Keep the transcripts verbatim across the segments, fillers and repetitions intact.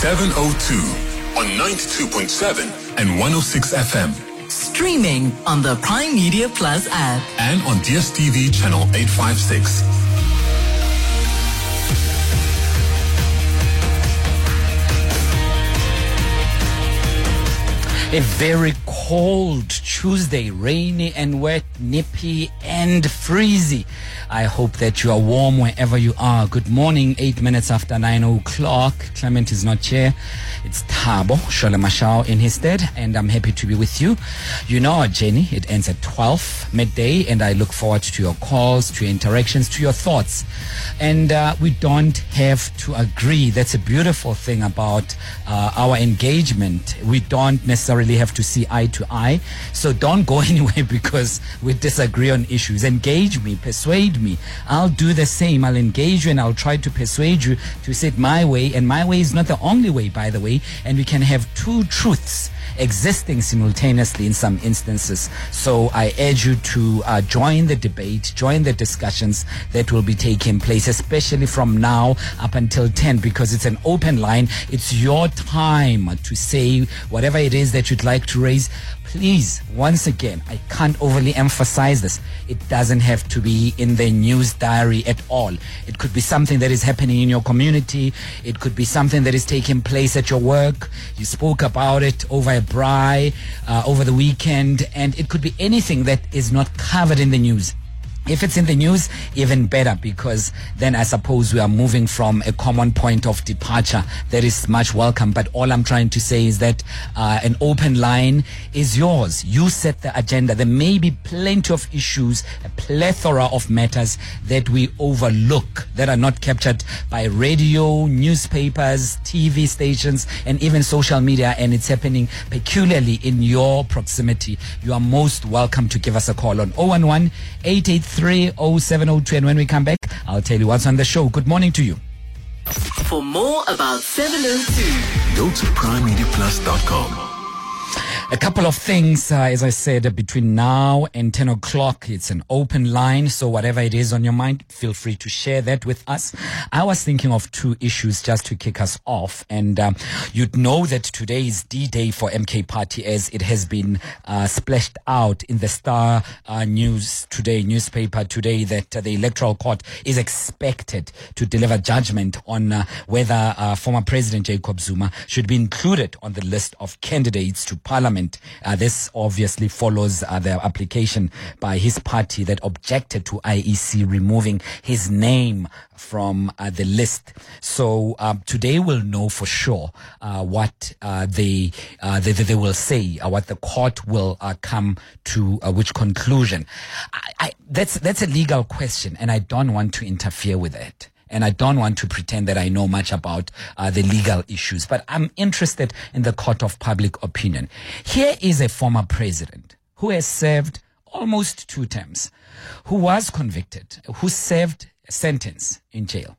seven oh two on ninety-two point seven and one oh six F M. Streaming on the Prime Media Plus app. And on D S T V channel eight fifty-six. A very cold Tuesday, rainy and wet, nippy and freezy. I hope that you are warm wherever you are. Good morning, eight minutes after nine o'clock. Clement is not here. It's Thabo Shole Mashao in his stead, and I'm happy to be with you. You know our journey, it ends at twelve midday, and I look forward to your calls, to your interactions, to your thoughts. And uh, we don't have to agree. That's a beautiful thing about uh, our engagement. We don't necessarily have to see eye to eye. So don't go anywhere because we disagree on issues. Engage me, persuade me. I'll do the same. I'll engage you and I'll try to persuade you to see it my way. And my way is not the only way, by the way. And we can have two truths existing simultaneously in some instances. So I urge you to uh, join the debate, join the discussions that will be taking place, especially from now up until ten, because it's an open line. It's your time to say whatever it is that you'd like to raise. Please, once again, I can't overly emphasize this. It doesn't have to be in the news diary at all. It could be something that is happening in your community. It could be something that is taking place at your work. You spoke about it over a braai, uh, over the weekend, and it could be anything that is not covered in the news. If it's in the news, even better, because then I suppose we are moving from a common point of departure that is much welcome. But all I'm trying to say is that uh, an open line is yours. You set the agenda. There may be plenty of issues, a plethora of matters that we overlook, that are not captured by radio, newspapers, T V stations, and even social media, and it's happening peculiarly in your proximity. You are most welcome to give us a call on oh one one, eight eight three, oh seven oh two, and when we come back, I'll tell you what's on the show. Good morning to you. For more about seven oh two, go to prime media plus dot com. A couple of things, uh, as I said, uh, between now and ten o'clock, it's an open line. So whatever it is on your mind, feel free to share that with us. I was thinking of two issues just to kick us off. And um, you'd know that today is D-Day for M K Party, as it has been uh, splashed out in the Star uh, News today, newspaper today, that uh, the Electoral Court is expected to deliver judgment on uh, whether uh, former President Jacob Zuma should be included on the list of candidates to Parliament. Uh, this obviously follows uh, the application by his party that objected to I E C removing his name from uh, the list. So uh, today we'll know for sure uh, what uh, they, uh, they they will say, uh, what the court will uh, come to, uh, which conclusion. I, I, that's that's a legal question, and I don't want to interfere with it. And I don't want to pretend that I know much about uh, the legal issues, but I'm interested in the court of public opinion. Here is a former president who has served almost two terms, who was convicted, who served a sentence in jail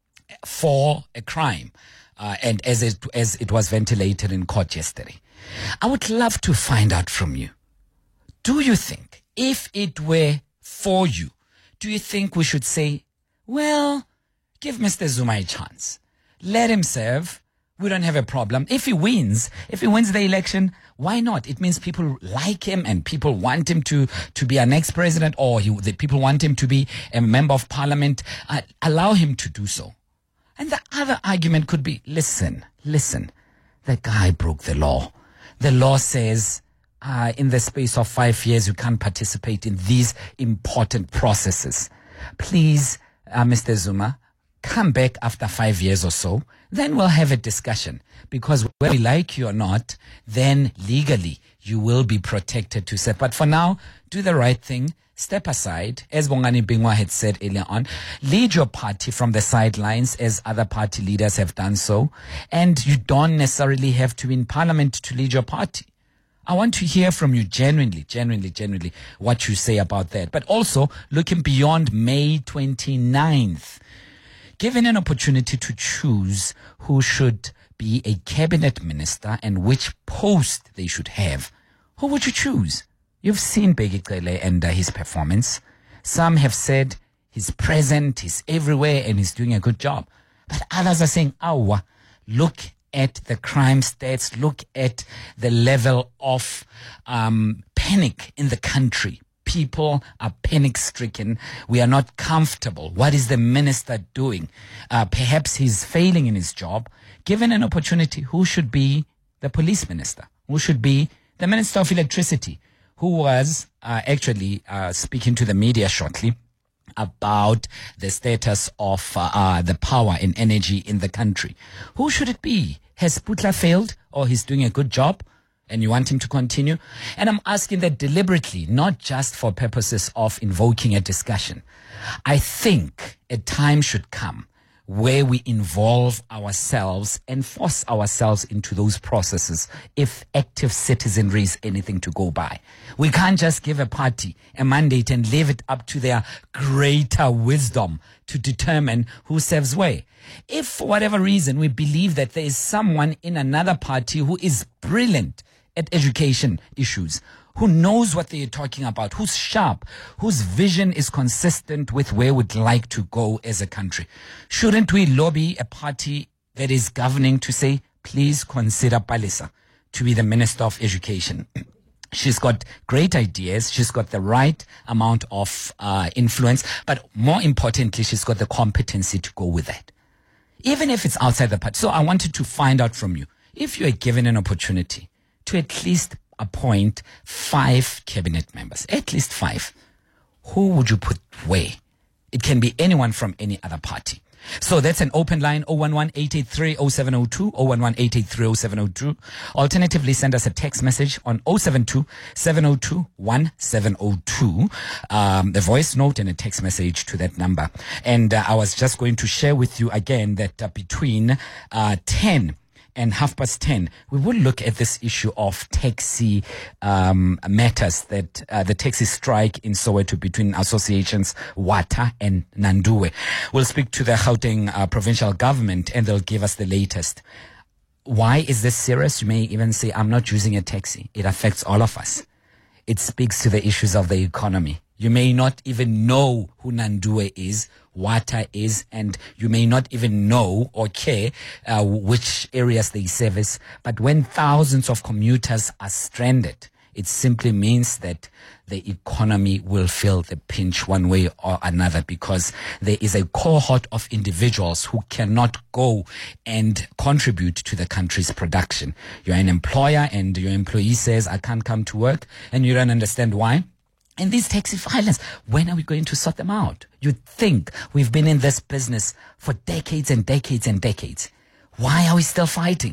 for a crime, uh, and as it, as it was ventilated in court yesterday. I would love to find out from you. Do you think, if it were for you, do you think we should say, well, give Mister Zuma a chance. Let him serve. We don't have a problem. If he wins, if he wins the election, why not? It means people like him and people want him to, to be our next president, or he, the people want him to be a member of parliament. Uh, allow him to do so. And the other argument could be, listen, listen, the guy broke the law. The law says uh, in the space of five years, you can't participate in these important processes. Please, uh, Mister Zuma, come back after five years or so, then we'll have a discussion. Because whether we like you or not, then legally you will be protected to serve. But for now, do the right thing. Step aside, as Bongani Bingwa had said earlier on. Lead your party from the sidelines, as other party leaders have done so. And you don't necessarily have to be in parliament to lead your party. I want to hear from you genuinely, genuinely, genuinely what you say about that. But also looking beyond May twenty-ninth. Given an opportunity to choose who should be a cabinet minister and which post they should have, who would you choose? You've seen Bheki Cele and uh, his performance. Some have said he's present, he's everywhere, and he's doing a good job. But others are saying, awa, look at the crime stats, look at the level of um, panic in the country. People are panic stricken. We are not comfortable. What is the minister doing? Uh, perhaps he's failing in his job. Given an opportunity, who should be the police minister? Who should be the minister of electricity? Who was uh, actually uh, speaking to the media shortly about the status of uh, uh, the power and energy in the country. Who should it be? Has Putla failed, or he's doing a good job and you want him to continue? And I'm asking that deliberately, not just for purposes of invoking a discussion. I think a time should come where we involve ourselves and force ourselves into those processes if active citizenry is anything to go by. We can't just give a party a mandate and leave it up to their greater wisdom to determine who serves where. If for whatever reason we believe that there is someone in another party who is brilliant at education issues, who knows what they're talking about, who's sharp, whose vision is consistent with where we'd like to go as a country, shouldn't we lobby a party that is governing to say, please consider Palesa to be the Minister of Education? She's got great ideas. She's got the right amount of uh, influence, but more importantly, she's got the competency to go with that, even if it's outside the party. So I wanted to find out from you, if you are given an opportunity to at least appoint five cabinet members, at least five, who would you put where? It can be anyone from any other party. So that's an open line, zero one one, eight eight three, zero seven zero two, zero one one, eight eight three, zero seven zero two. Alternatively, send us a text message on zero seven two, seven zero two, one seven zero two. Um, the voice note and a text message to that number. And uh, I was just going to share with you again that uh, between uh, ten and half past ten, we will look at this issue of taxi um, matters, that uh, the taxi strike in Soweto between associations WATA and Nandue. We'll speak to the Gauteng uh, provincial government and they'll give us the latest. Why is this serious? You may even say, I'm not using a taxi. It affects all of us. It speaks to the issues of the economy. You may not even know who Nandue is, WATA is, and you may not even know or care uh, which areas they service. But when thousands of commuters are stranded, it simply means that the economy will feel the pinch one way or another, because there is a cohort of individuals who cannot go and contribute to the country's production. You're an employer and your employee says, I can't come to work, and you don't understand why. And these taxi violence, when are we going to sort them out? You'd think we've been in this business for decades and decades and decades. Why are we still fighting?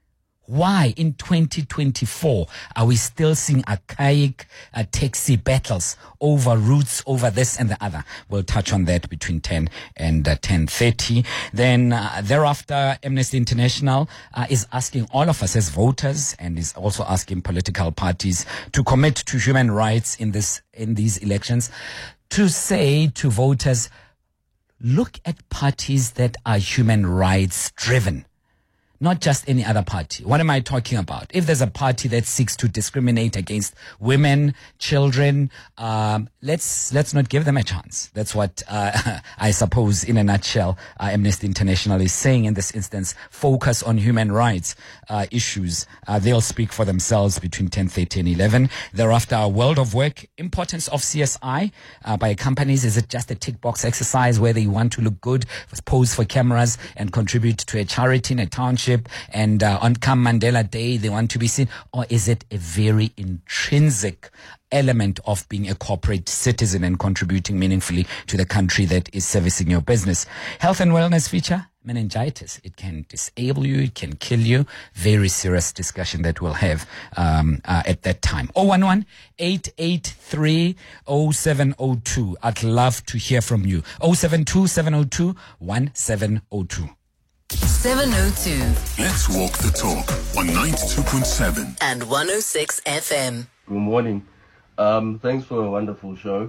Why in twenty twenty-four are we still seeing archaic uh, taxi battles over routes, over this and the other? We'll touch on that between ten and uh, ten thirty. Then uh, thereafter, Amnesty International uh, is asking all of us as voters, and is also asking political parties to commit to human rights in this in these elections, to say to voters, look at parties that are human rights driven. Not just any other party. What am I talking about? If there's a party that seeks to discriminate against women, children, um, let's let's not give them a chance. That's what uh, I suppose, in a nutshell, uh, Amnesty International is saying in this instance. Focus on human rights uh, issues. Uh, they'll speak for themselves between ten thirty and eleven. Thereafter, a world of work. Importance of C S I uh, by companies. Is it just a tick box exercise where they want to look good, pose for cameras, and contribute to a charity in a township? And uh, on come Mandela Day, they want to be seen? Or is it a very intrinsic element of being a corporate citizen and contributing meaningfully to the country that is servicing your business? Health and wellness feature, meningitis. It can disable you, it can kill you. Very serious discussion that we'll have um, uh, at that time. zero one one, eight eight three, zero seven zero two. I'd love to hear from you. zero seven two, seven zero two, one seven zero two. seven oh two Let's walk the talk on ninety-two point seven and one oh six F M. Good morning. Um, thanks for a wonderful show.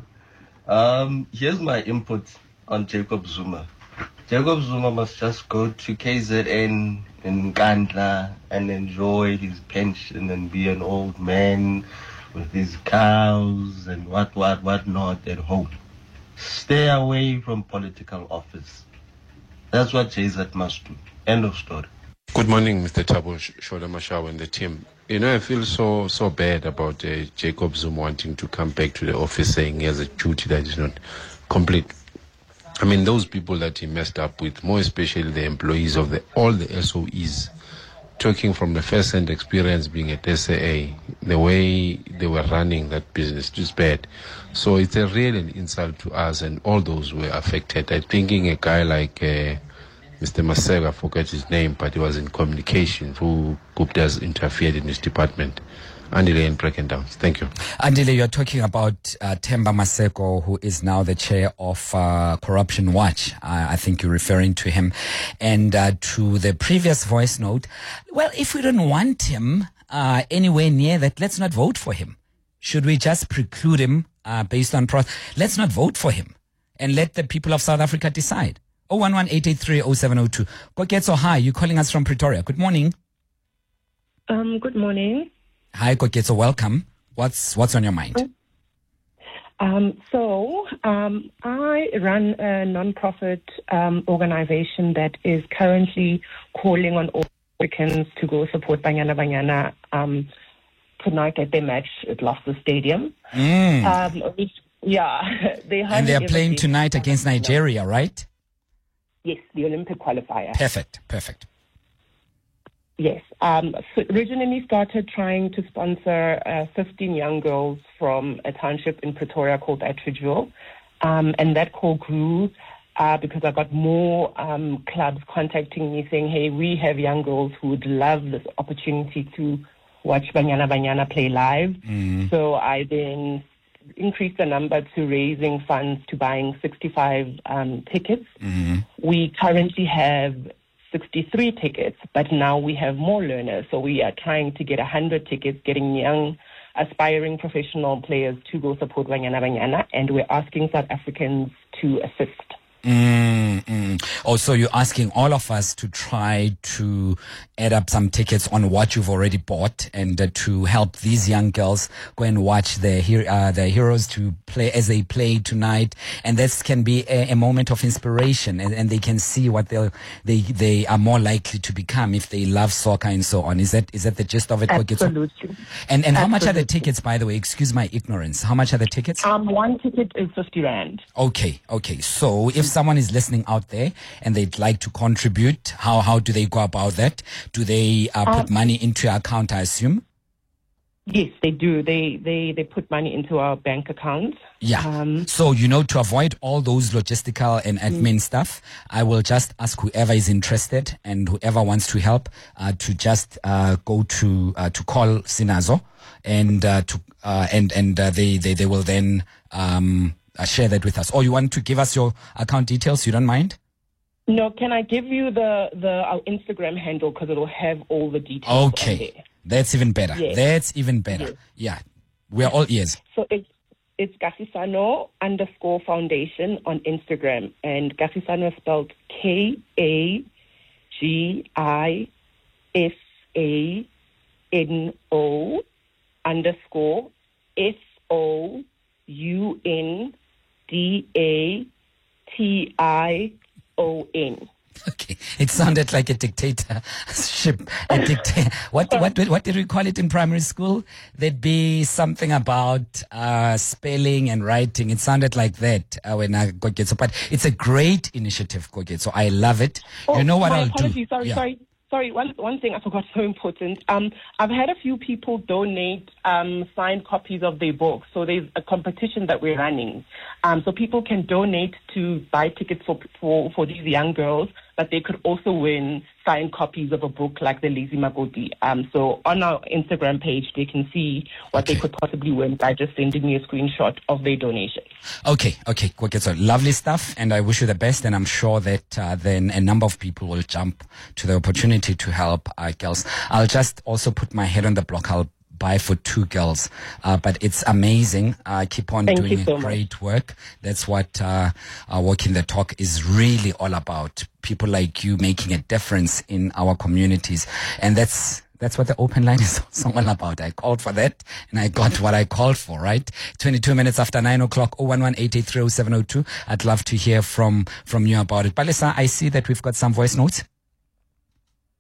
Um, here's my input on Jacob Zuma. Jacob Zuma must just go to K Z N in Nkandla and enjoy his pension and be an old man with his cows and what, what, what not at home. Stay away from political office. That's what J Z must do. End of story. Good morning, Mister Thabo Shola Mashawa and the team. You know, I feel so so bad about uh, Jacob Zuma wanting to come back to the office saying he has a duty that is not complete. I mean, those people that he messed up with, more especially the employees of the all the S O Es, talking from the first-hand experience being at S A A, the way they were running that business, just bad. So it's a real insult to us and all those who were affected. I'm thinking a guy like uh, Mister Masega, I forget his name, but he was in communication, who Gupta's interfered in his department. Andile and Breakendowns. Thank you. Andile, you're talking about uh, Themba Maseko, who is now the chair of uh, Corruption Watch. Uh, I think you're referring to him. And uh, to the previous voice note, well, if we don't want him uh, anywhere near that, let's not vote for him. Should we just preclude him uh, based on process? Let's not vote for him and let the people of South Africa decide. oh one one, eight eight three, oh seven oh two. Koketso, hi. You're calling us from Pretoria. Good morning. Um, good morning. Hi, Koketso. Welcome. What's what's on your mind? Um, so, um, I run a non-profit um, organization that is currently calling on all Africans to go support Banyana Banyana um, tonight at their match at Loftus Stadium. Mm. Um, which, yeah, they and they're playing tonight against Nigeria, right? Yes, the Olympic qualifier. Perfect, perfect. Yes. Um, so originally started trying to sponsor uh, fifteen young girls from a township in Pretoria called Atteridgeville. Um, and that call grew uh, because I got more um, clubs contacting me saying, hey, we have young girls who would love this opportunity to watch Banyana Banyana play live. Mm. So I then increased the number to raising funds to buying sixty-five um, tickets. Mm. We currently have sixty-three tickets, but now we have more learners. So we are trying to get one hundred tickets, getting young, aspiring professional players to go support Banyana Banyana, and we're asking South Africans to assist. Mm, mm. Oh, so you're asking all of us to try to add up some tickets on what you've already bought and uh, to help these young girls go and watch their, her- uh, their heroes to play as they play tonight. And this can be a, a moment of inspiration, and, and they can see what they they they are more likely to become if they love soccer and so on. Is that is that the gist of it? Absolutely. And and how Absolutely. much are the tickets, by the way? Excuse my ignorance. How much are the tickets? Um, one ticket is fifty rand. Okay, okay. So if someone is listening out there and they'd like to contribute, how how do they go about that? Do they uh, put um, money into your account, I assume? Yes, they do. They they they put money into our bank account. Yeah. Um, so, you know, to avoid all those logistical and admin mm. stuff, I will just ask whoever is interested and whoever wants to help uh, to just uh, go to uh, to call Sinazo and uh, to uh, and and uh, they, they they will then um, uh, share that with us. Or you want to give us your account details? You don't mind? No. Can I give you the the our Instagram handle because it will have all the details. Okay. On there. That's even better. Yes. That's even better. Yes. Yeah. We're all ears. So it's it's Kagisano underscore foundation on Instagram. And Kagisano is spelled K A G I S A N O underscore S O U N D A T I O N. Okay, it sounded like a dictatorship. A dicta- what, what, what did we call it in primary school? There'd be something about uh, spelling and writing. It sounded like that uh, when I got it. So, but it's a great initiative, Koget. So I love it. Oh, you know what my I'll apologies. do? Sorry, yeah. sorry. Sorry, one one thing I forgot, so important. Um, I've had a few people donate um, signed copies of their books. So there's a competition that we're running. Um, so people can donate to buy tickets for, for, for these young girls, but they could also win signed copies of a book like the Lazy Magoti. Um, so on our Instagram page, they can see what okay. they could possibly win by just sending me a screenshot of their donation. Okay, okay, okay. So lovely stuff, and I wish you the best. And I'm sure that uh, then a number of people will jump to the opportunity to help uh, girls. I'll just also put my head on the block. I'll buy for two girls, uh, but it's amazing. Uh, keep on Thank doing so great much. work. That's what uh, uh, Walking the Talk is really all about. People like you making a difference in our communities, and that's that's what the open line is also all about. I called for that, and I got what I called for. Right, twenty-two minutes after nine o'clock. oh one one, eight eight three, oh seven oh two. I'd love to hear from from you about it. Palesa, I see that we've got some voice notes.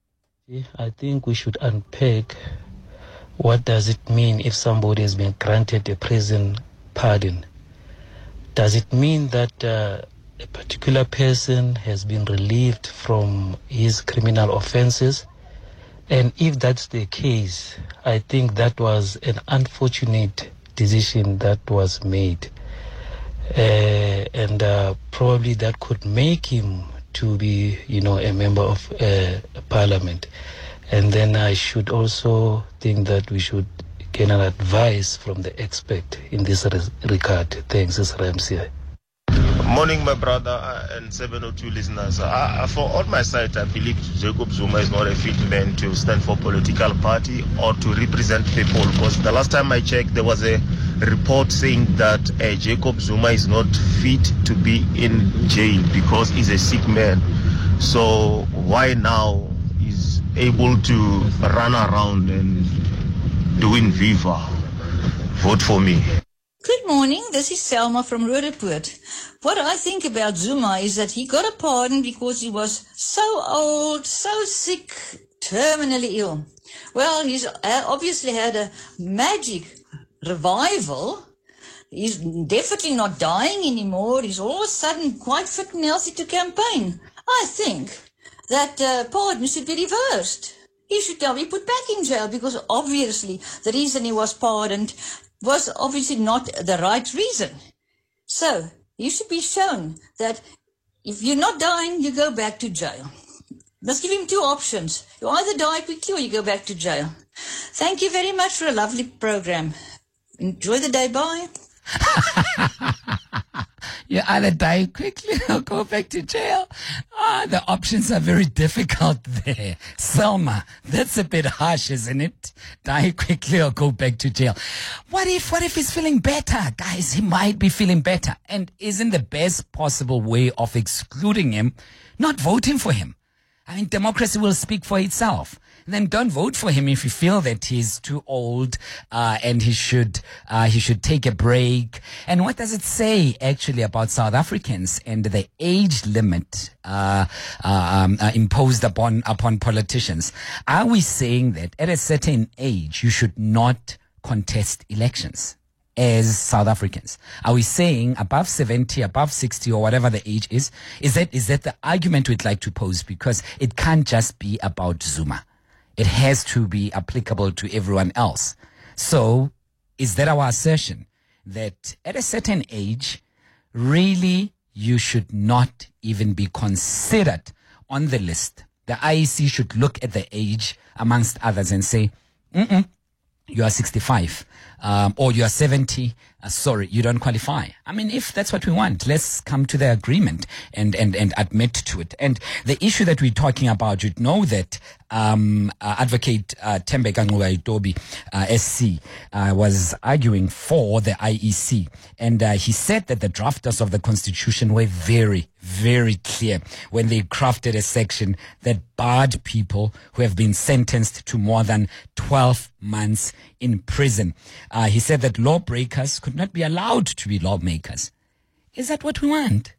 I think we should unpack what does it mean if somebody has been granted a prison pardon. Does it mean that uh, a particular person has been relieved from his criminal offenses? And if that's the case, I think that was an unfortunate decision that was made. Uh, and uh, probably that could make him to be, you know, a member of uh, parliament. And then I should also think that we should get an advice from the expert in this regard. Thanks, this is Ramsey. Morning, my brother uh, and seven oh two listeners. Uh, for on my side, I believe Jacob Zuma is not a fit man to stand for political party or to represent people, because the last time I checked, there was a report saying that uh, Jacob Zuma is not fit to be in jail because he's a sick man. So why now is able to run around and doing Viva? Vote for me. Good morning, this is Selma from Roodepoort. What I think about Zuma is that he got a pardon because he was so old, so sick, terminally ill. Well, he's obviously had a magic revival. He's definitely not dying anymore. He's all of a sudden quite fit and healthy to campaign. I think that uh, pardon should be reversed. He should now be put back in jail because obviously the reason he was pardoned was obviously not the right reason. So, you should be shown that if you're not dying, you go back to jail. Let's give him two options. You either die quickly or you go back to jail. Thank you very much for a lovely program. Enjoy the day. Bye. You either die quickly or go back to jail. Ah, the options are very difficult there. Selma, that's a bit harsh, isn't it? Die quickly or go back to jail. What if, what if he's feeling better? Guys, he might be feeling better. And isn't the best possible way of excluding him not voting for him? I mean, democracy will speak for itself. Then don't vote for him if you feel that he's too old, uh, and he should, uh, he should take a break. And what does it say actually about South Africans and the age limit, uh, uh, um, uh, imposed upon, upon politicians? Are we saying that at a certain age you should not contest elections as South Africans? Are we saying above seventy, above sixty, or whatever the age is? Is that, is that the argument we'd like to pose? Because it can't just be about Zuma. It has to be applicable to everyone else. So, is that our assertion? That at a certain age, really, you should not even be considered on the list. The I E C should look at the age amongst others and say, mm-mm, you are sixty-five, um, or you are seventy, uh, sorry, you don't qualify. I mean, if that's what we want, let's come to the agreement and, and, and admit to it. And the issue that we're talking about, you'd know that um, uh, Advocate uh, Thembeka Ngcukaitobi, uh, S C, uh, was arguing for the I E C. And uh, he said that the drafters of the Constitution were very, very clear when they crafted a section that barred people who have been sentenced to more than twelve months in prison. Uh, he said that lawbreakers could not be allowed to be lawmakers. Is that what we want?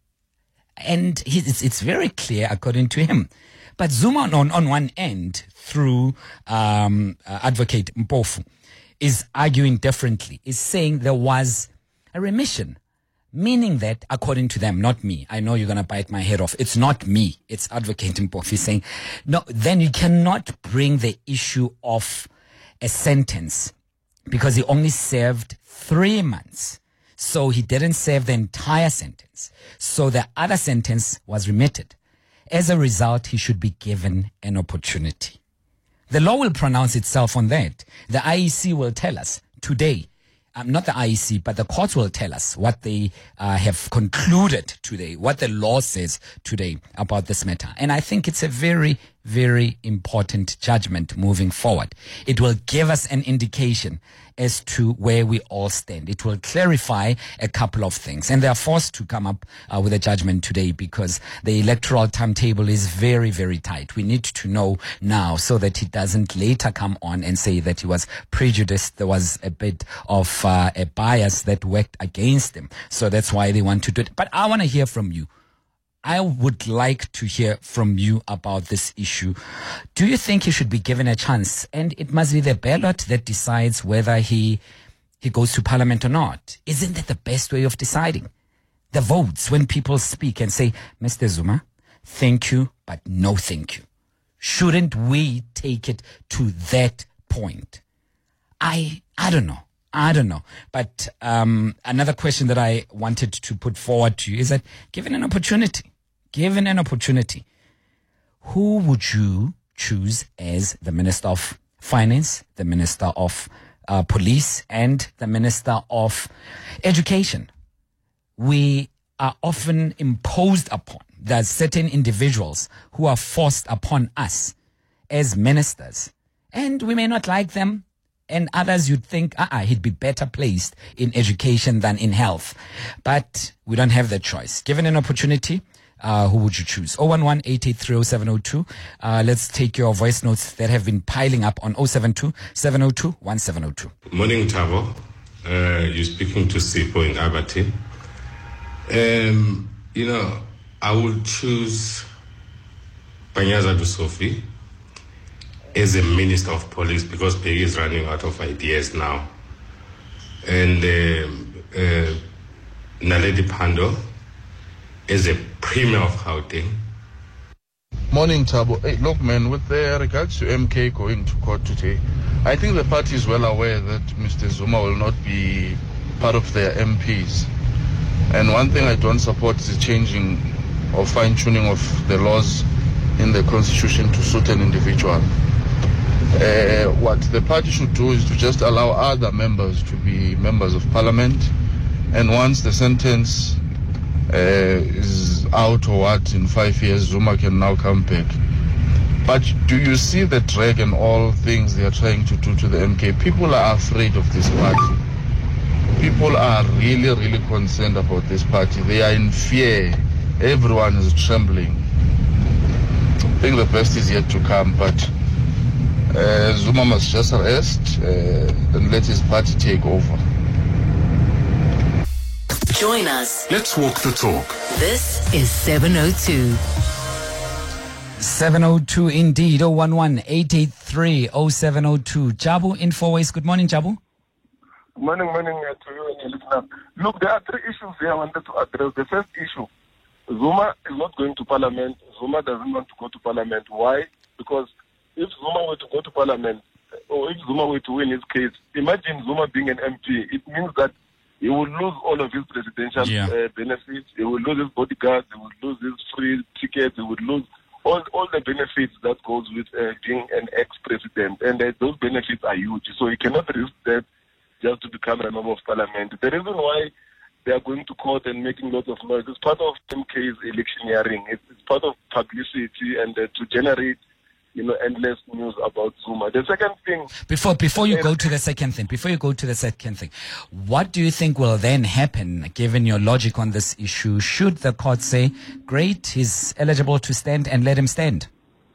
And he, it's, it's very clear according to him. But Zuma on, on one end, through um, uh, Advocate Mpofu, is arguing differently, is saying there was a remission. Meaning that, according to them, not me. I know you're going to bite my head off. It's not me. It's Advocate Mpofu saying, no, then you cannot bring the issue of a sentence because he only served three months. So he didn't serve the entire sentence. So the other sentence was remitted. As a result, he should be given an opportunity. The law will pronounce itself on that. The I E C will tell us today. Um, not the I E C, but the courts will tell us what they uh, have concluded today, what the law says today about this matter. And I think it's a very, very important judgment moving forward. It will give us an indication as to where we all stand. It will clarify a couple of things. And they are forced to come up uh, with a judgment today because the electoral timetable is very, very tight. We need to know now so that he doesn't later come on and say that he was prejudiced. There was a bit of uh, a bias that worked against him. So that's why they want to do it. But I want to hear from you. I would like to hear from you about this issue. Do you think he should be given a chance? And it must be the ballot that decides whether he he goes to parliament or not. Isn't that the best way of deciding? The votes, when people speak and say, Mister Zuma, thank you, but no thank you. Shouldn't we take it to that point? I I don't know. I don't know. But um, another question that I wanted to put forward to you is that given an opportunity, given an opportunity, who would you choose as the Minister of Finance, the Minister of uh, Police, and the Minister of Education? We are often imposed upon. There's certain individuals who are forced upon us as ministers, and we may not like them. And others you'd think, uh-uh, he'd be better placed in education than in health. But we don't have that choice. Given an opportunity, uh, who would you choose? oh one one, eight eight three, oh seven oh two. Uh, let's take your voice notes that have been piling up on oh seven two, seven oh two, one seven oh two. Morning, Thabo. Uh, you're speaking to Sipho in Abati. Um, you know, I would choose Panyaza Sophie as a Minister of Police because Peggy is running out of ideas now. And uh, uh, Naledi Pandor as a Premier of Gauteng. Morning, Thabo. Hey, look, man, with uh, regards to M K going to court today, I think the party is well aware that Mister Zuma will not be part of their M Ps. And one thing I don't support is the changing or fine-tuning of the laws in the constitution to suit an individual. Uh, what the party should do is to just allow other members to be members of parliament, and once the sentence uh, is out or what in five years, Zuma can now come back. But do you see the drag and all things they are trying to do to the M K? People are afraid of this party. People are really, really concerned about this party. They are in fear. Everyone is trembling. I think the best is yet to come, but Uh, Zuma must just rest uh, and let his party take over. Join us. Let's walk the talk. This is seven oh two. seven oh two indeed. oh one one, eight eight three, oh seven oh two. Jabu in Four Ways. Good morning, Jabu. Good morning, morning uh, to you and your listener. Look, there are three issues here I wanted to address. The first issue, Zuma is not going to parliament. Zuma doesn't want to go to parliament. Why? Because if Zuma were to go to parliament, or if Zuma were to win his case, imagine Zuma being an M P. It means that he will lose all of his presidential Yeah. uh, benefits. He will lose his bodyguards. He will lose his free tickets. He would lose all all the benefits that goes with uh, being an ex-president. And uh, those benefits are huge. So he cannot risk that just to become a member of parliament. The reason why they are going to court and making lots of noise is part of M K's electioneering. It's, it's part of publicity and uh, to generate, you know, endless news about Zuma. The second thing... Before before you go to the second thing, before you go to the second thing, what do you think will then happen, given your logic on this issue? Should the court say, great, he's eligible to stand, and let him stand?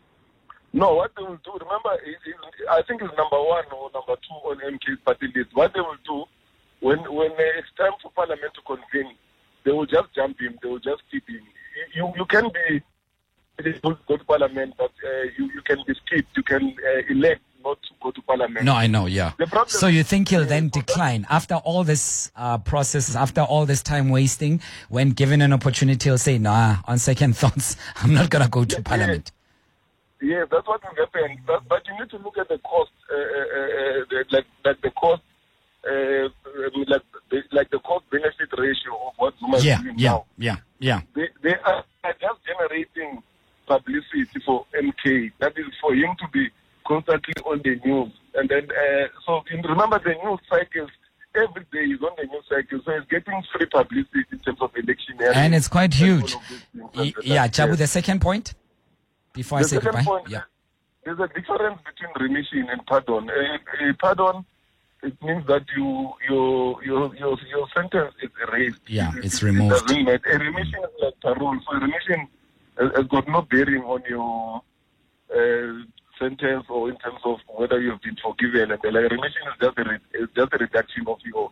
No, what they will do, remember, it, it, I think it's number one or number two on M K's party list. What they will do, when when it's time for Parliament to convene, they will just jump him, they will just keep him. You, you can be... able to go to parliament, but uh, you, you can be skipped. You can uh, elect not to go to parliament. No, I know, yeah. The problem, so you think he'll then decline after all this uh, process, after all this time wasting, when given an opportunity, he'll say, nah, on second thoughts, I'm not going to go to yeah, parliament. Yeah, yeah, that's what will happen. But, but you need to look at the cost, uh, uh, the, like, like the cost, uh, like, the, like the cost-benefit ratio of what Zuma is Yeah, doing yeah, now. yeah, yeah. They, they are, are just generating publicity for M K. That is for him to be constantly on the news. And then, uh, so in, remember the news cycles, every day he's on the news cycle. So he's getting free publicity in terms of election. And it's quite huge. Y- yeah, Jabu, yes. the second point, before The I say second goodbye. point, Yeah. there's a difference between remission and pardon. Uh, uh, pardon, it means that you, your, your, your, your sentence is erased. Yeah, It- it's it removed. doesn't matter. A remission is like parole. So a remission has has got no bearing on your uh, sentence or in terms of whether you've been forgiven. And the like, remission is just a re- is just a reduction of your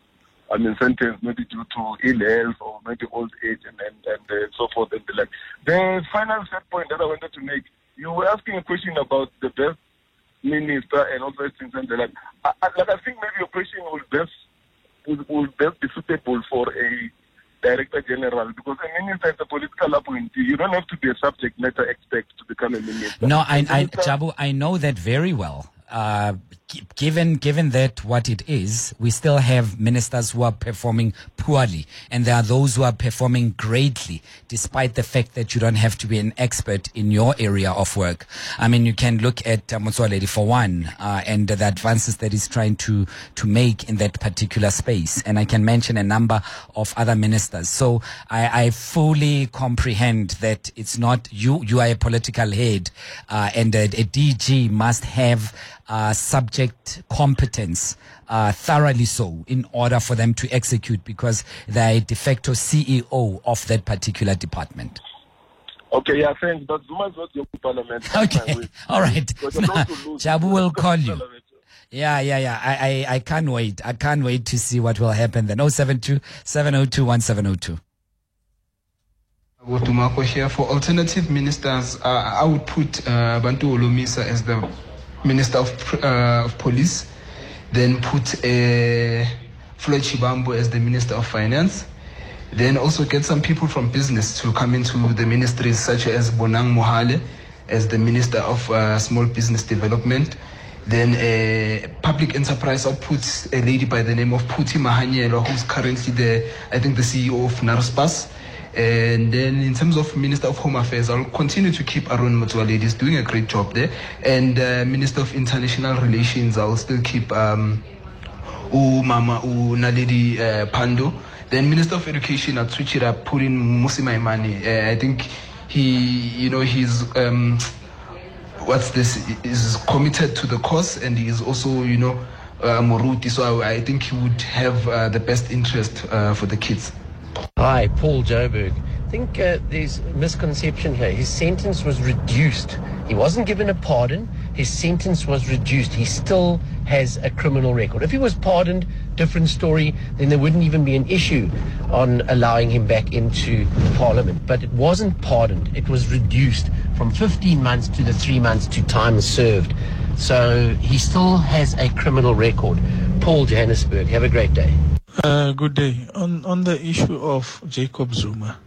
I mean, sentenced maybe due to ill health or maybe old age and, and, and uh, so forth and the like. The final set point that I wanted to make, you were asking a question about the best minister and all those things and the like. I, I, like I think maybe your question will best, will, will best be suitable for a Director General, because a minister is a political appointee. You don't have to be a subject matter expert to become a minister. No, I, I, Jabu, I know that very well. Uh, given given that what it is, we still have ministers who are performing poorly, and there are those who are performing greatly, despite the fact that you don't have to be an expert in your area of work. I mean, you can look at uh, Motsoaledi for one, uh, and the advances that he's trying to to make in that particular space, and I can mention a number of other ministers. So I, I fully comprehend that it's not you. You are a political head, uh, and a, a D G must have Uh, subject competence, uh, thoroughly so, in order for them to execute, because they're a de facto C E O of that particular department. Okay, yeah, thanks. But Zuma is not your parliament. Okay, all right. Nah, Jabu will call you. Yeah, yeah, yeah. I, I, I can't wait. I can't wait to see what will happen then. oh seven two, seven oh two, one seven oh two. Wotumako here. For alternative ministers, uh, I would put uh, Bantu Olomisa as the Minister of, uh, of Police, then put uh, Floyd Shibambo as the Minister of Finance, then also get some people from business to come into the ministries, such as Bonang Mohale as the Minister of uh, Small Business Development. Then uh, public enterprise, I'll put a lady by the name of Puti Mahanyelo, who's currently the, I think, the C E O of Narspas. And then in terms of Minister of Home Affairs, I'll continue to keep Aaron Motsoaledi. He's doing a great job there. And uh, Minister of International Relations, I'll still keep um, U Mama U Naledi uh, Pando. Then Minister of Education, I'll switch it up, put in Musi Maimane. Uh, I think he, you know, he's, um, what's this, is committed to the cause, and he is also, you know, uh, Moruti. So I, I think he would have uh, the best interest uh, for the kids. Hi, Paul Joburg. I think uh, there's a misconception here. His sentence was reduced. He wasn't given a pardon. His sentence was reduced. He still has a criminal record. If he was pardoned, different story, then there wouldn't even be an issue on allowing him back into Parliament. But it wasn't pardoned. It was reduced from fifteen months to the three months to time served. So he still has a criminal record. Paul, Johannesburg. Have a great day. Uh, good day. On on the issue of Jacob Zuma,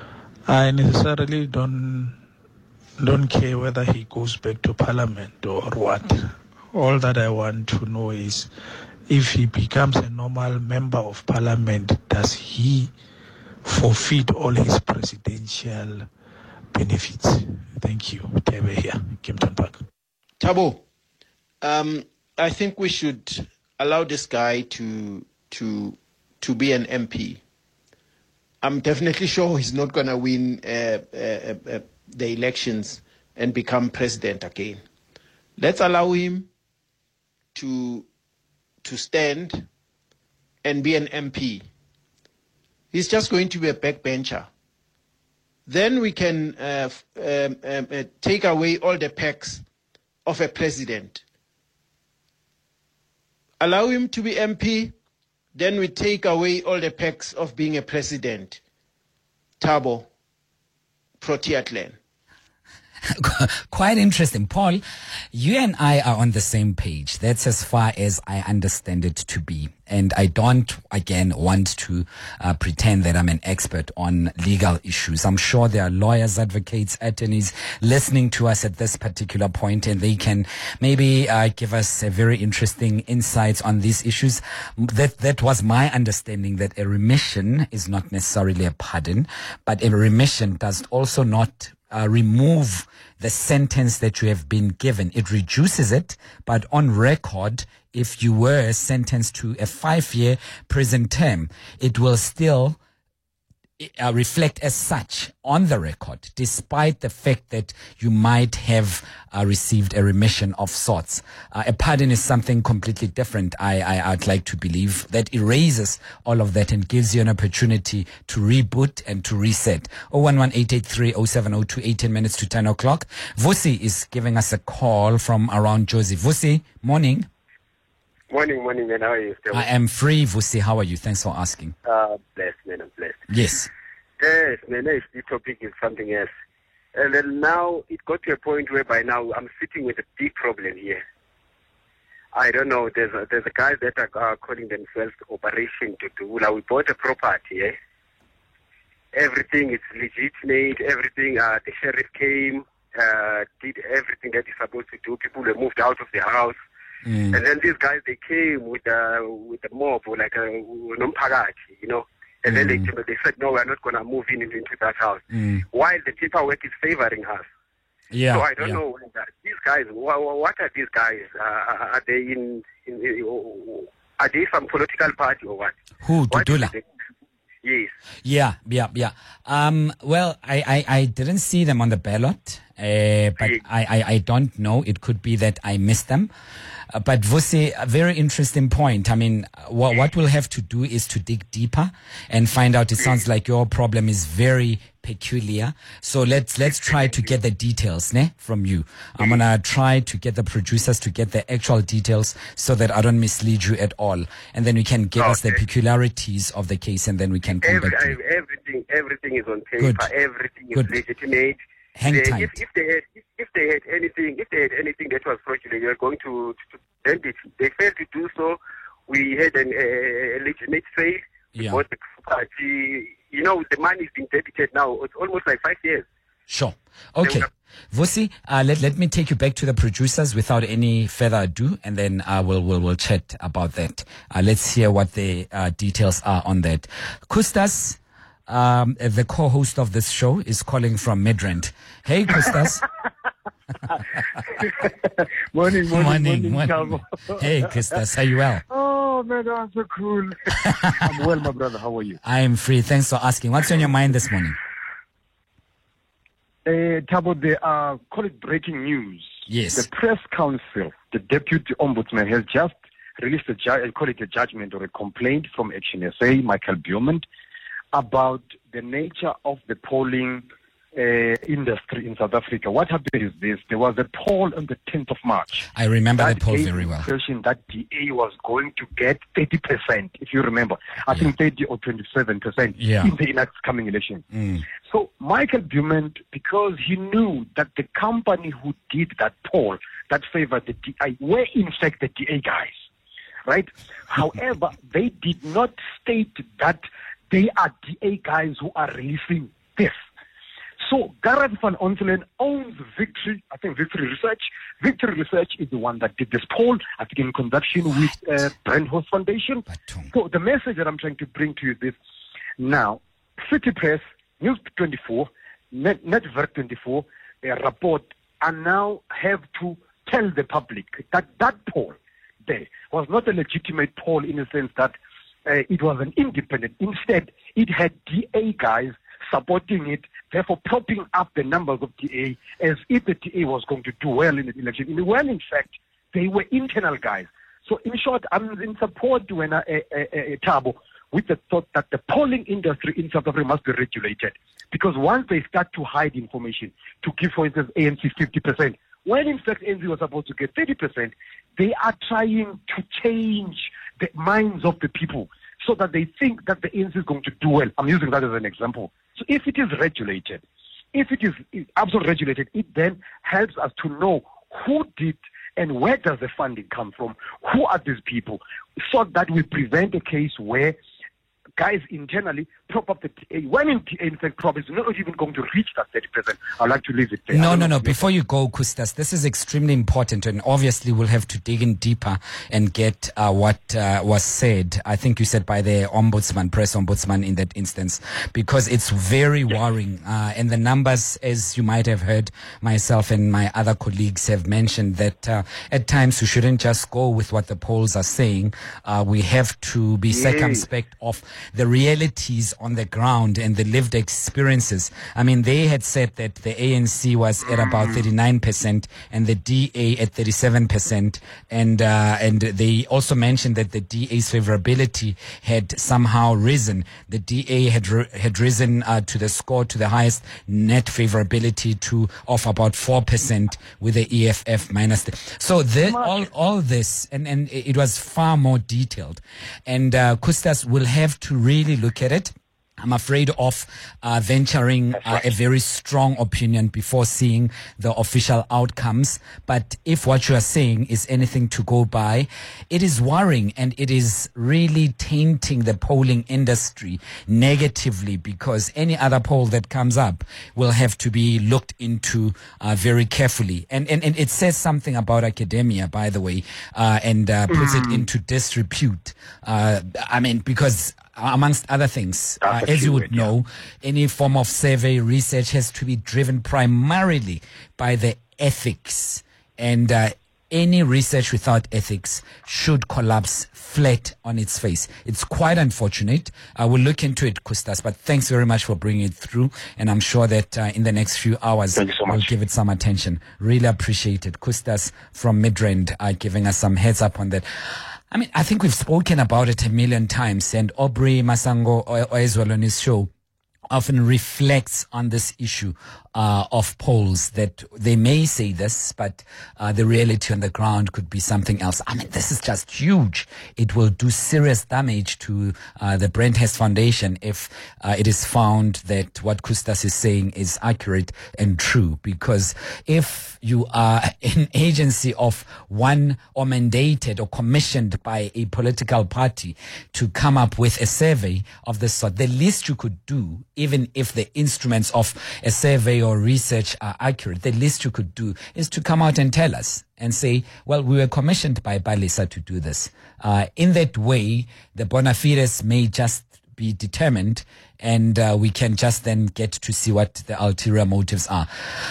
I necessarily don't don't care whether he goes back to Parliament or what. All that I want to know is, if he becomes a normal member of Parliament, does he forfeit all his presidential benefits? Thank you. Tebe here, Kempton Park. Tabo, um, I think we should allow this guy to to to be an M P. I'm definitely sure he's not going to win uh, uh, uh, the elections and become president again. Let's allow him to to stand and be an M P. He's just going to be a backbencher. Then we can uh, um, um, uh, take away all the perks of a president. Allow him to be M P, then we take away all the perks of being a president. Tabo, Proteatlan. Quite interesting. Paul, you and I are on the same page. That's as far as I understand it to be. And I don't, again, want to uh, pretend that I'm an expert on legal issues. I'm sure there are lawyers, advocates, attorneys listening to us at this particular point, and they can maybe uh, give us a very interesting insights on these issues. That that was my understanding, that a remission is not necessarily a pardon, but a remission does also not uh, remove the sentence that you have been given. It reduces it, but on record, if you were sentenced to a five-year prison term, it will still uh, reflect as such on the record, despite the fact that you might have uh, received a remission of sorts. Uh, a pardon is something completely different. I, I, I'd like to believe that erases all of that and gives you an opportunity to reboot and to reset. oh one one eight eight three oh seven oh two, eighteen minutes to ten o'clock. Vusi is giving us a call from around Jozi. Vusi, morning. Morning, morning, man. How are you? I am free, Vusi. How are you? Thanks for asking. Uh, blessed, man. I'm blessed. Yes. Yes, man. The topic is something else. And then now it got to a point where by now I'm sitting with a big problem here. I don't know. There's a, there's a guys that are uh, calling themselves Operation Tutula. We bought a property. Eh? Everything is legitimate. Everything. Uh, the sheriff came, uh, did everything that he's supposed to do. People were moved out of the house. Mm. And then these guys, they came with a, with a mob, like a nompagati, you know. And mm. then they, they said, no, we're not going to move in into, into that house. Mm. While the paperwork is favoring us. Yeah. So I don't yeah. know. These guys, what, what are these guys? Uh, are they in, in, in, are they some political party or what? Who, Tutula? Yes. Yeah, yeah, yeah. Um, well, I, I, I didn't see them on the ballot, uh, but yes. I, I, I don't know. It could be that I missed them. Uh, but Vusi, a very interesting point. I mean, what, what we'll have to do is to dig deeper and find out. It sounds like your problem is very peculiar. So let's let's try to get the details, ne, from you. I'm gonna try to get the producers to get the actual details so that I don't mislead you at all, and then we can give okay. us the peculiarities of the case, and then we can come Every, back to you. Everything, everything is on paper. Good. Everything Good. is legitimate. Hang they, tight. If, if they had, if, if they had anything, if they had anything that was fraudulent, they were going to, to, to then they, they failed to do so. We had an, a, a legitimate sale. We Yeah. bought the property. You know, the money is being debited now. It's almost like five years. Sure. Okay. Vusi, uh, let, let me take you back to the producers without any further ado, and then uh, we'll, we'll, we'll chat about that. Uh, let's hear what the uh, details are on that. Kustas, um, the co-host of this show, is calling from Midrand. Hey, Kustas. morning, morning, morning, morning. morning. Hey, Kustas, are you well? Oh, man, that's so cool. I'm well, my brother. How are you? I am free. Thanks for asking. What's on your mind this morning? Uh, Tabo, they are, call it breaking news. Yes. The press council, the deputy ombudsman, has just released a, ju- call it a judgment or a complaint from Action S A, Michael Bierman, about the nature of the polling uh, industry in South Africa. What happened is this. There was a poll on the tenth of March. I remember that that poll gave very the well. impression that D A was going to get thirty percent, if you remember. I Yeah. think thirty or twenty-seven percent Yeah. in the next coming election. Mm. So Michael Bierman, because he knew that the company who did that poll that favored the D A were in fact the D A guys, right? However, they did not state that they are D A guys who are releasing this. So Gareth van Onselen owns Victory, I think Victory Research. Victory Research is the one that did this poll, I think in conjunction with uh, Brandhorst Foundation. So the message that I'm trying to bring to you is this. Now, City Press, News twenty-four, Net, Netwerk twenty-four, a report, and now have to tell the public that that poll there was not a legitimate poll in the sense that uh, it was an independent. Instead, it had D A guys supporting it, therefore propping up the numbers of D A as if the D A was going to do well in the election. In, well, in fact, they were internal guys. So in short, I'm in support when I, uh, uh, uh, Tabo, with the thought that the polling industry in South Africa must be regulated. Because once they start to hide information, to give, for instance, A N C fifty percent, when in fact A N C was supposed to get thirty percent, they are trying to change the minds of the people so that they think that the A N C is going to do well. I'm using that as an example. So if it is regulated, if it is absolutely regulated, it then helps us to know who did and where does the funding come from, who are these people, so that we prevent a case where guys internally prop up the T A. When in T A, in fact, probably not even going to reach that thirty percent. I'd like to leave it there. No, no, no. Before you go, Kustas, this is extremely important, and obviously we'll have to dig in deeper and get uh, what uh, was said. I think you said by the ombudsman, press ombudsman in that instance, because it's very worrying. Uh, and the numbers, as you might have heard, myself and my other colleagues have mentioned that uh, at times we shouldn't just go with what the polls are saying. Uh, we have to be Yes. circumspect of the realities on the ground and the lived experiences. I mean, they had said that the A N C was at about thirty-nine percent and the D A at thirty-seven percent. And, uh, and they also mentioned that the D A's favorability had somehow risen. The D A had, r- had risen uh, to the score to the highest net favorability to of about four percent with the E F F minus. The, so the, all, all this, and, and it was far more detailed. And uh, Kustas will have to really look at it. I'm afraid of uh, venturing uh, a very strong opinion before seeing the official outcomes. But if what you are saying is anything to go by, it is worrying and it is really tainting the polling industry negatively, because any other poll that comes up will have to be looked into uh, very carefully. And, and, and it says something about academia, by the way, uh, and uh, puts mm. it into disrepute. Uh, I mean, because amongst other things, uh, as you would know, yeah. any form of survey research has to be driven primarily by the ethics. And uh, any research without ethics should collapse flat on its face. It's quite unfortunate. I will look into it, Kustas, but thanks very much for bringing it through. And I'm sure that uh, in the next few hours, Thank you so much. we'll give it some attention. Really appreciate it. Kustas from Midrand uh, giving us some heads up on that. I mean, I think we've spoken about it a million times, and Aubrey Masango as well on his show often reflects on this issue uh, of polls, that they may say this, but uh, the reality on the ground could be something else. I mean, this is just huge. It will do serious damage to uh, the Brent Hess Foundation if uh, it is found that what Kustas is saying is accurate and true. Because if you are an agency of one or mandated or commissioned by a political party to come up with a survey of this sort, the least you could do, even if the instruments of a survey or research are accurate, the least you could do is to come out and tell us and say, well, we were commissioned by Balisa to do this. Uh, in that way, the bona fides may just be determined, and uh, we can just then get to see what the ulterior motives are.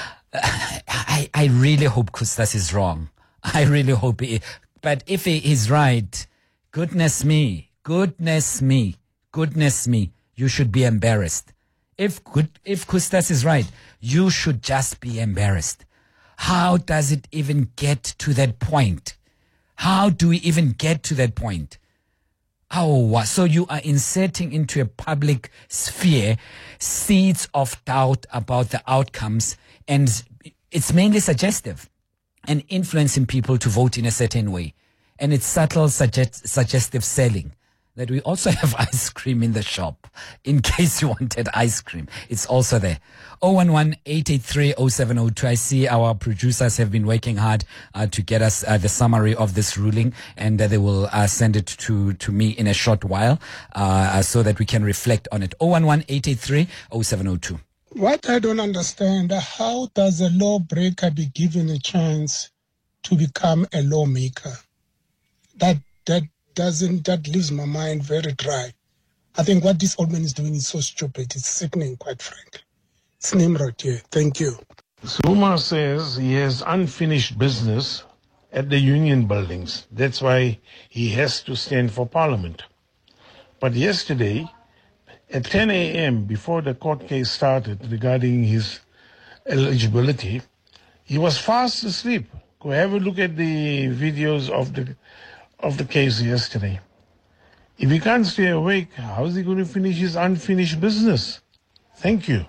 I, I really hope Kustas is wrong. I really hope he, but if he is right, goodness me, goodness me, goodness me, you should be embarrassed. If good, if Kustas is right, you should just be embarrassed. How does it even get to that point? How do we even get to that point? Oh, so you are inserting into a public sphere seeds of doubt about the outcomes, and it's mainly suggestive and influencing people to vote in a certain way. And it's subtle suggest- suggestive selling. That we also have ice cream in the shop. In case you wanted ice cream, it's also there. oh one one, eight eight three, oh seven oh two. I see our producers have been working hard uh, to get us uh, the summary of this ruling, and uh, they will uh, send it to, to me in a short while uh, so that we can reflect on it. oh one one, eight eight three, oh seven oh two. What I don't understand, how does a lawbreaker be given a chance to become a lawmaker? That that doesn't, that leaves my mind very dry. I think what this old man is doing is so stupid. It's sickening, quite frankly. It's Nimrod here. Thank you. Zuma says he has unfinished business at the union buildings. That's why he has to stand for parliament. But yesterday, at ten a.m., before the court case started regarding his eligibility, he was fast asleep. Go have a look at the videos of the of the case yesterday. If he can't stay awake, how is he going to finish his unfinished business? Thank you.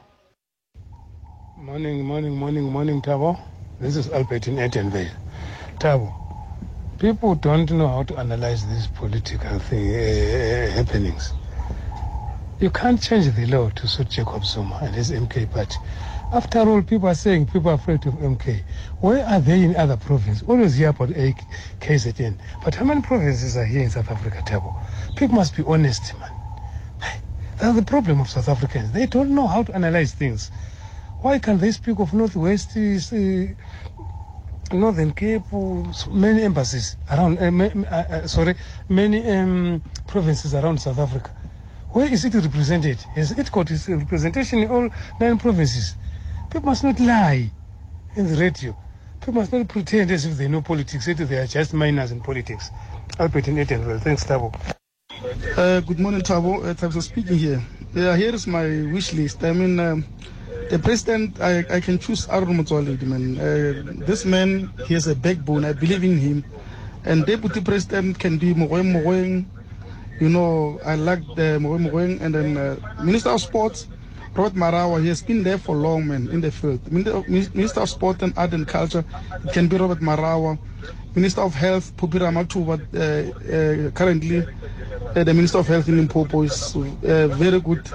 Morning, morning, morning, morning, Tabo. This is Albert in Edenvale. Tabo, people don't know how to analyze these political thing, uh, happenings. You can't change the law to suit Jacob Zuma and his M K party. After all, people are saying people are afraid of M K. Where are they in other provinces? Always hear about a K Z N. But how many provinces are here in South Africa, Tabo? People must be honest, man. That's the problem of South Africans. They don't know how to analyze things. Why can't they speak of Northwest, uh, Northern Cape, many embassies around, uh, uh, sorry, many um, provinces around South Africa? Where is it represented? Has it got its representation in all nine provinces? People must not lie in the radio. People must not pretend as if they know politics, as if they are just minors in politics. Albert in Edenville. Thanks, Tabo. Uh, good morning, Tabo. Uh, Tabo speaking here. Yeah, here is my wish list. I mean, um, the president, I, I can choose Aaron Motsoaledi, man. Uh, this man, he has a backbone. I believe in him. And deputy president can be Mogoeng Mogoeng. You know, I like the Mogoeng Mogoeng. And then uh, Minister of Sports, Robert Marawa, he has been there for long, man, in the field. Minister of Sport and Art and Culture, it can be Robert Marawa. Minister of Health, Phuphi Ramathuba, uh, uh, currently uh, the Minister of Health in Limpopo is uh, very good,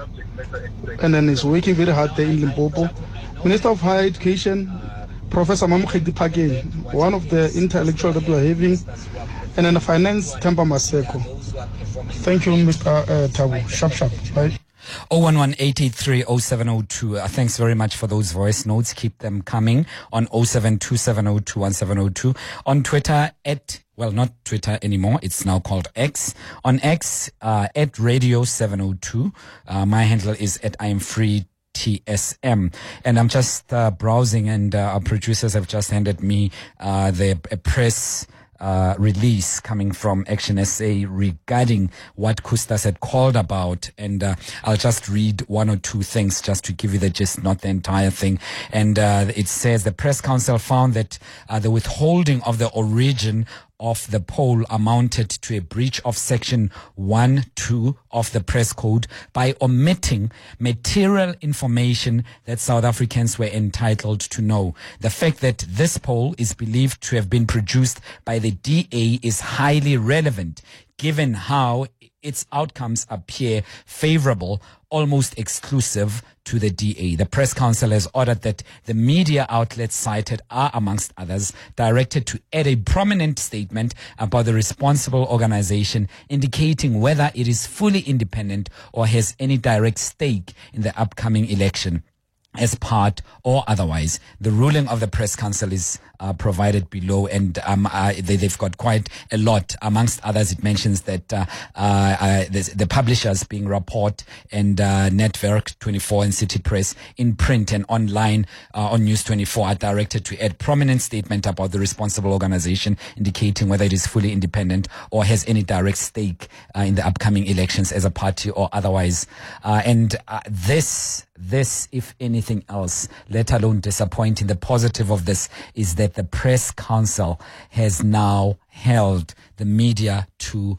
and then is working very hard there in Limpopo. Minister of Higher Education, Professor Mamuketi Phakeng, one of the intellectuals that we are having, and then the Finance, Themba Maseko. Thank you, Mister Uh, Tabu. Sharp, sharp. Bye. oh one one, eight eight three, oh seven oh two. Uh, thanks very much for those voice notes. Keep them coming on oh seven two seven oh two one seven oh two. On Twitter, at, well, not Twitter anymore. It's now called X. On X, uh, at radio seven oh two. Uh, my handle is at I am free T S M. And I'm just uh, browsing, and uh, our producers have just handed me uh, the a press Uh, release coming from Action S A regarding what Kustas had called about. And uh, I'll just read one or two things just to give you the gist, not the entire thing. And uh, it says the press council found that uh, the withholding of the origin of the poll amounted to a breach of section one two of the press code by omitting material information that South Africans were entitled to know. The fact that this poll is believed to have been produced by the D A is highly relevant, given how its outcomes appear favorable, almost exclusive to the D A. The press council has ordered that the media outlets cited are, amongst others, directed to add a prominent statement about the responsible organization indicating whether it is fully independent or has any direct stake in the upcoming election, as part or otherwise. The ruling of the press council is uh, provided below, and um, uh, they, they've got quite a lot. Amongst others, it mentions that uh, uh, uh, the, the publishers being Rapport and uh, Netwerk twenty-four and City Press in print and online uh, on News twenty-four are directed to add prominent statement about the responsible organization indicating whether it is fully independent or has any direct stake uh, in the upcoming elections as a party or otherwise. Uh, and uh, this This, if anything else, let alone disappointing, the positive of this is that the press council has now held the media to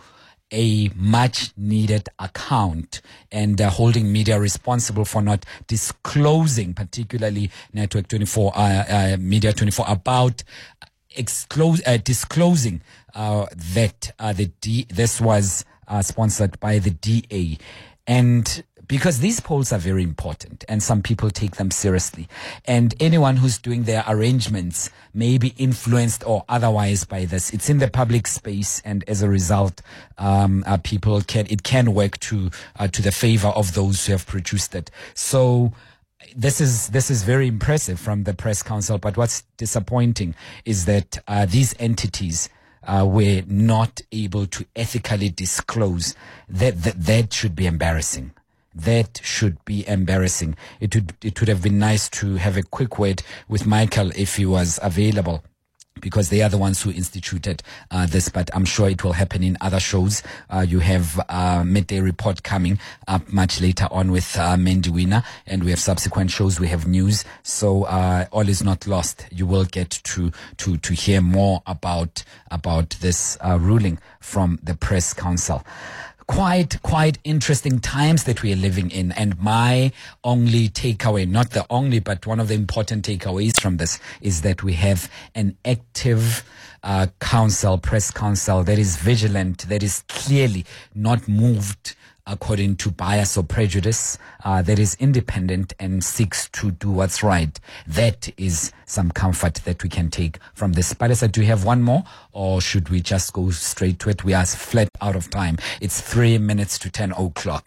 a much needed account and uh, holding media responsible for not disclosing, particularly Network twenty-four, uh, uh, Media twenty-four, about exclose, uh, disclosing uh, that uh, the D, this was uh, sponsored by the D A. And because these polls are very important and some people take them seriously, and anyone who's doing their arrangements may be influenced or otherwise by this. It's in the public space, and as a result, um, uh, people can, it can work to, uh, to the favor of those who have produced it. So this is, this is very impressive from the press council. But what's disappointing is that, uh, these entities, Uh, were not able to ethically disclose. That, that that should be embarrassing. That should be embarrassing. It would it would have been nice to have a quick word with Michael if he was available, because they are the ones who instituted uh, this, but I'm sure it will happen in other shows. Uh, you have uh, Midday Report coming up much later on with uh, Mendy Winner, and we have subsequent shows. We have news, so uh, all is not lost. You will get to to to hear more about about this uh, ruling from the press council. Quite, quite interesting times that we are living in. And my only takeaway, not the only, but one of the important takeaways from this is that we have an active uh, council, press council, that is vigilant, that is clearly not moved according to bias or prejudice, uh, that is independent and seeks to do what's right. That is some comfort that we can take from this. Palesa, do you have one more, or should we just go straight to it? We are flat out of time. It's three minutes to ten o'clock.